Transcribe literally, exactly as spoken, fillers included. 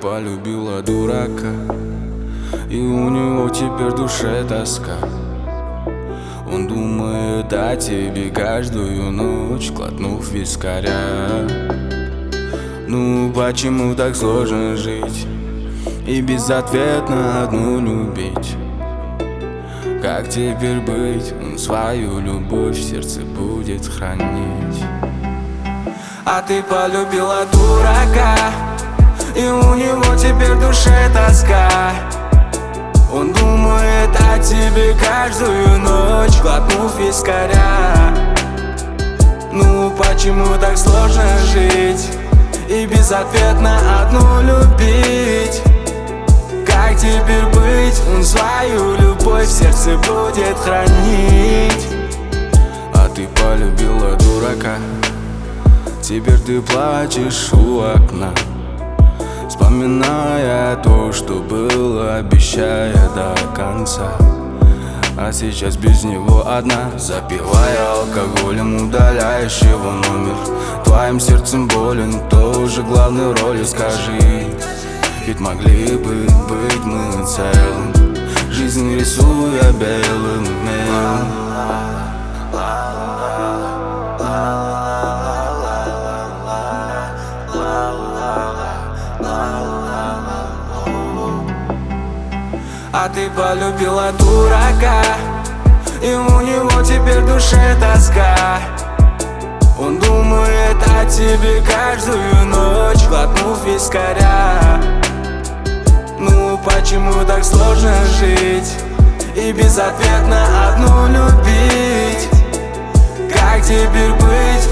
полюбила дурака, и у него теперь в душе тоска. Он думает о тебе каждую ночь, глотнув вискаря. Ну почему так сложно жить и безответно одну любить? Как теперь быть? Он свою любовь в сердце будет хранить. А ты полюбила дурака, и у него теперь в душе тоска. Он думает о тебе каждую ночь, глотнув вискаря. Ну почему так сложно жить и безответно одну любить? Как теперь быть? Он свою любовь в сердце будет хранить. А ты полюбила дурака, теперь ты плачешь у окна, вспоминая то, что было, обещая до конца. А сейчас без него одна, запивая алкоголем, удаляешь его номер. Твоим сердцем болен, тоже главной роли скажи. Ведь могли бы быть мы целым, жизнь рисуя белым мелом. А ты полюбила дурака, и у него теперь в душе тоска. Он думает о тебе каждую ночь, глотнув вискаря. Ну почему так сложно жить и безответно одну любить? Как теперь быть?